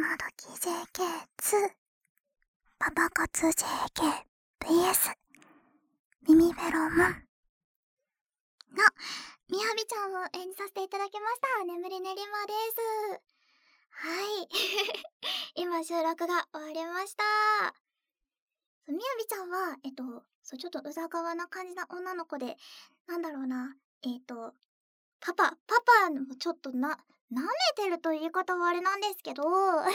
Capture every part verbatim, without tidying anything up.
今時 ジェーケーツー パパ活 ジェーケー ブイエス 耳フェロモンのみやびちゃんを演じさせていただきました眠りねりまです。はい今収録が終わりました。みやびちゃんはえっとそうちょっとうざがわな感じな女の子で、なんだろうなえっとパパパパもちょっとな舐めてると言い方はあれなんですけどはい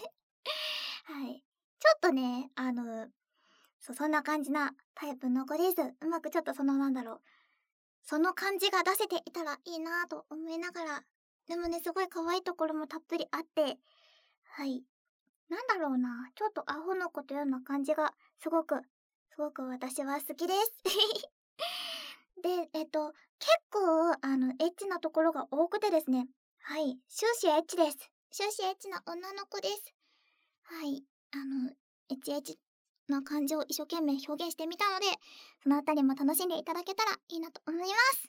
ちょっとねあのそそんな感じなタイプの子です。うまくちょっとそのなんだろうその感じが出せていたらいいなと思いながら、でもねすごい可愛いところもたっぷりあって、はいなんだろうなちょっとアホの子というような感じがすごくすごく私は好きですでえっと結構あのエッチなところが多くてですね、はい終始エッチです。終始エッチな女の子です。はいあのエッチエッチな感じを一生懸命表現してみたので、そのあたりも楽しんでいただけたらいいなと思います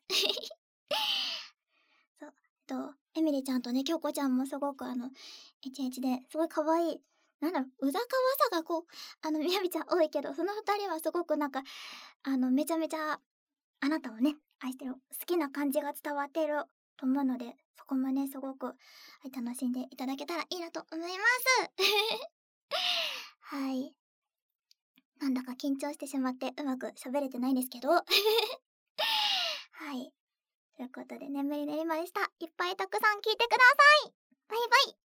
そうえっとエミリちゃんとね京子ちゃんもすごくあのエチエチですごい可愛い、なんだろううざかわさがこうあのみやびちゃん多いけど、その二人はすごくなんかあのめちゃめちゃあなたをね愛してる好きな感じが伝わっていると思うので、そこもねすごく、はい、楽しんでいただけたらいいなと思いますはいなんだか緊張してしまってうまく喋れてないんですけどはいということで眠りねりまでした。いっぱいたくさん聞いてください。バイバイ。